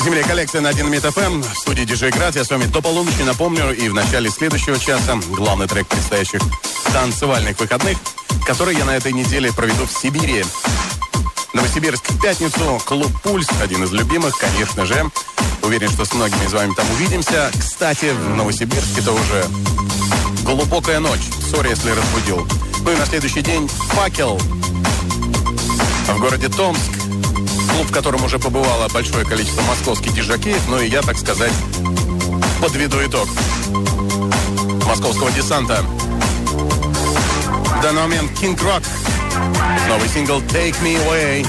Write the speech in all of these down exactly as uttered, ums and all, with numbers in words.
Земля коллекция на Динамит эф эм. В студии диджей Град. Я с вами до полуночи, напомню. И в начале следующего часа главный трек предстоящих танцевальных выходных, которые я на этой неделе проведу в Сибири. Новосибирск в пятницу. Клуб «Пульс». Один из любимых, конечно же. Уверен, что с многими из вами там увидимся. Кстати, в Новосибирске это уже глубокая ночь. Сори, если разбудил. Ну и на следующий день «Факел» в городе Томск. Клуб, в котором уже побывало большое количество московских диджакеев, ну и я, так сказать, подведу итог московского десанта. В данный момент King Rock. Новый сингл «Take Me Away».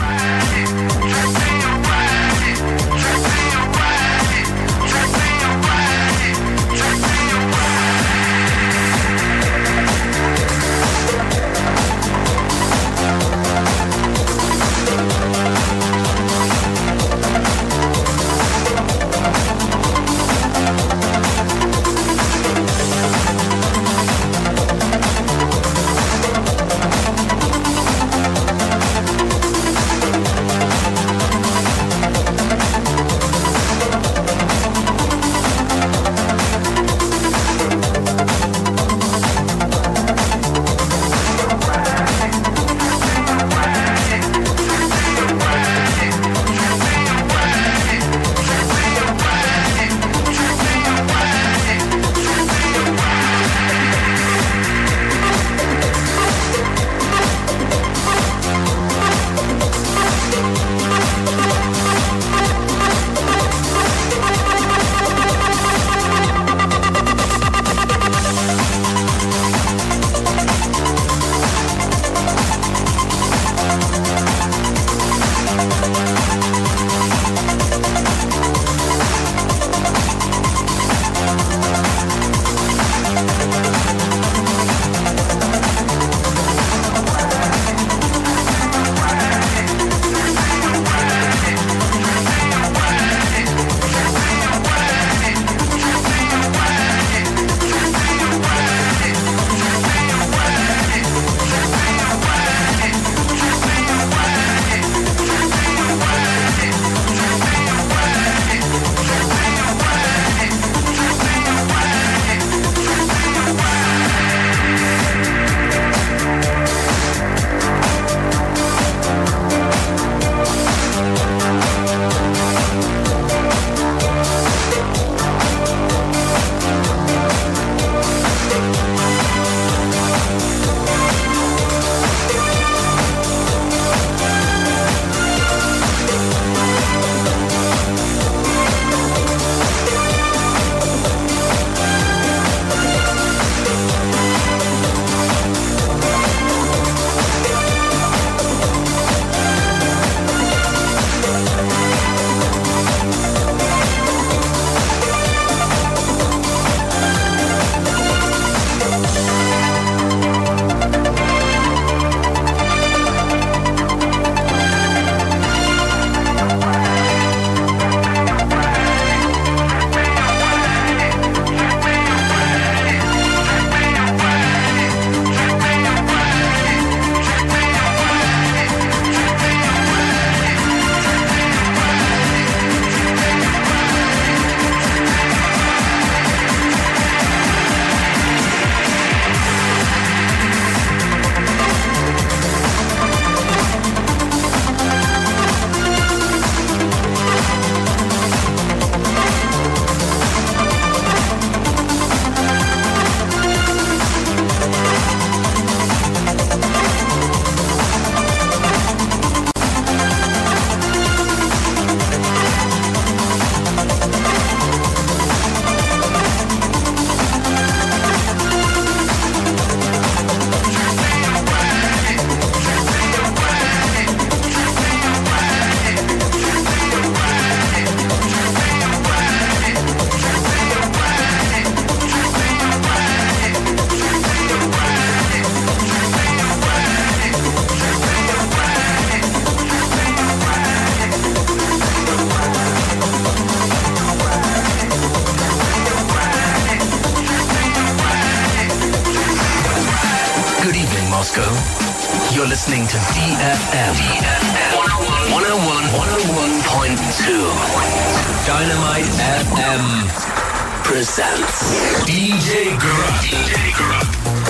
Moscow. You're You're listening to D F M. D F M. one oh one, one oh one point two. Dynamite F M presents D J Grubb. D J Grubb.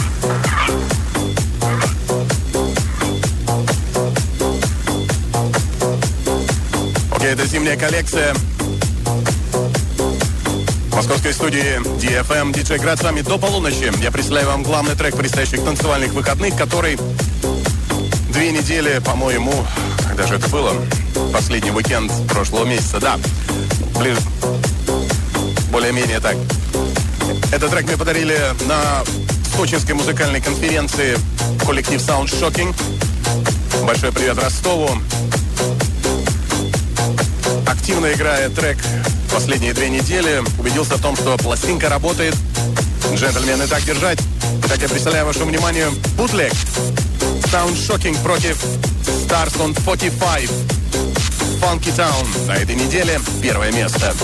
Окей, это зимняя коллекция московской студии ди эф эм. Диджей Град с вами до полуночи. Я представляю вам главный трек предстоящих танцевальных выходных, который две недели, по-моему, когда же это было? Последний уикенд прошлого месяца, да. Ближе, более-менее так. Этот трек мне подарили на сочинской музыкальной конференции коллектив Sound Shocking. Большой привет Ростову. Активно играя трек последние две недели, убедился в том, что пластинка работает. Джентльмены, так держать. Итак, я представляю вашему вниманию бутлег Sound Shocking против Stars on сорок пять. Funky Town. На этой неделе первое место.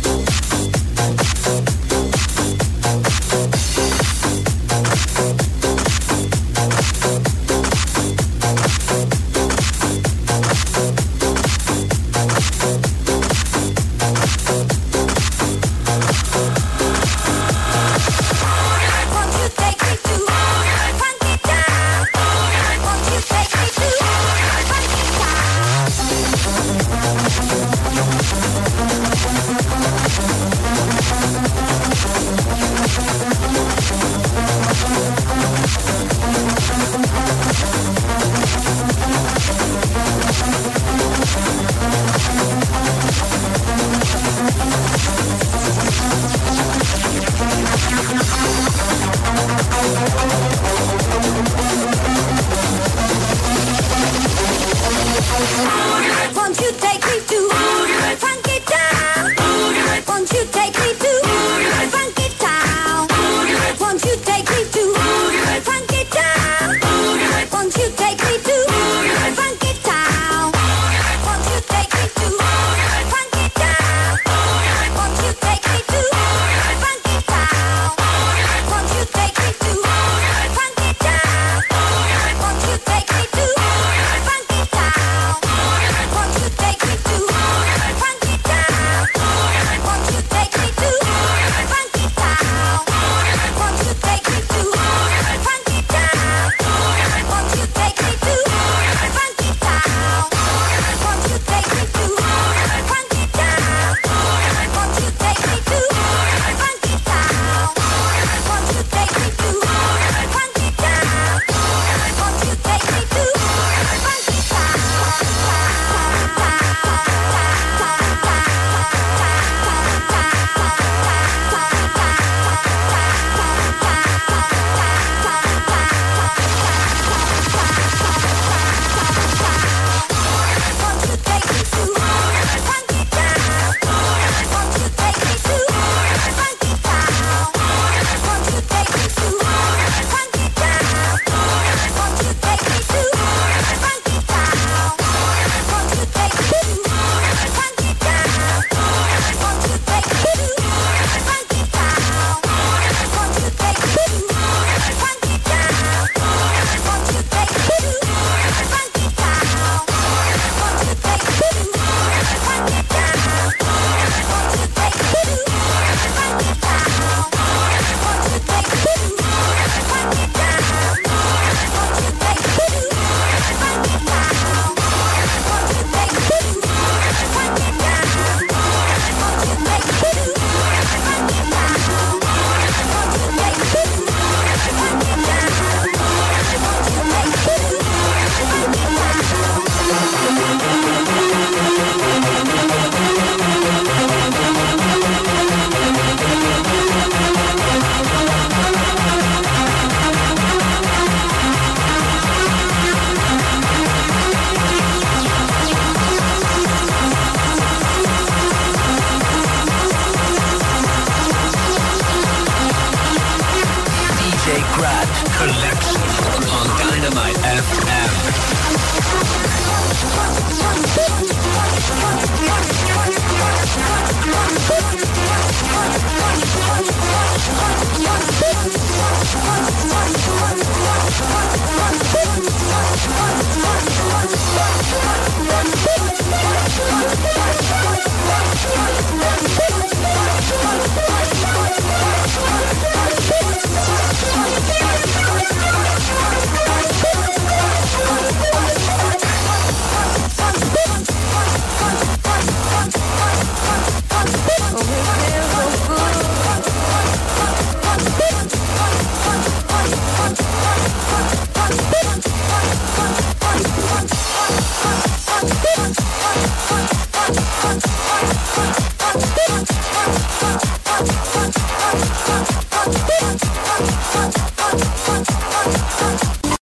Collection on Dynamite F M. We'll be right back.